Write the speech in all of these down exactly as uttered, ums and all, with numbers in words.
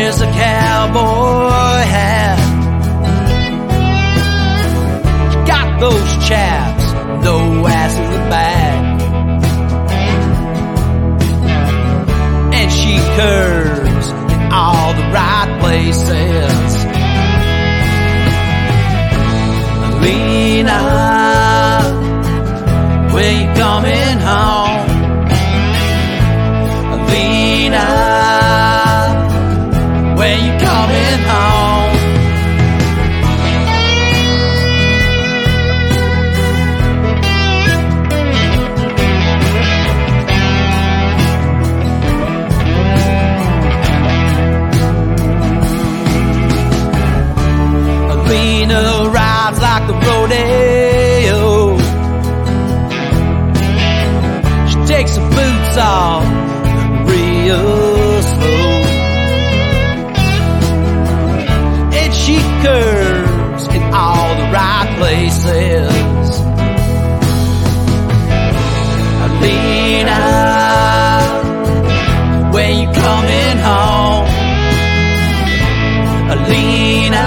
wears a cowboy hat. She got those chaps, no ass in the back. And she curves in all the right places. Lena, when you coming home? Lena, when you coming home? Lena rides like the rodeo. She takes her boots off real slow, and she curves in all the right places. Lena, when you coming home? Lena,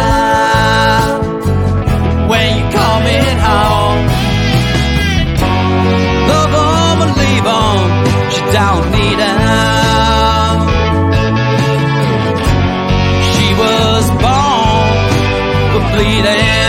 when you coming home? Love 'em or leave 'em, she don't need 'em. She was born for bleeding.